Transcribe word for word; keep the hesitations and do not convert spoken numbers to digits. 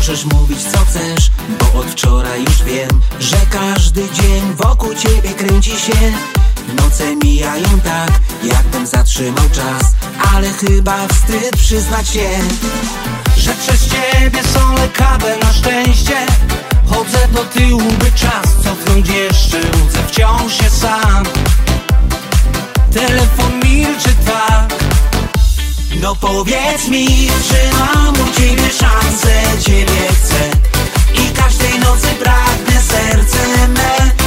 Możesz mówić co chcesz, bo od wczoraj już wiem, że każdy dzień wokół ciebie kręci się. Noce mijają tak, jakbym zatrzymał czas, ale chyba wstyd przyznać się, że przez ciebie są lekawe na szczęście. Chodzę do tyłu, by czas cofnąć jeszcze. Łudzę wciąż się sam. Telefon milczy tak. no powiedz mi, czy mam u ciebie szansę. Ciebie chcę i każdej nocy pragnę serce me.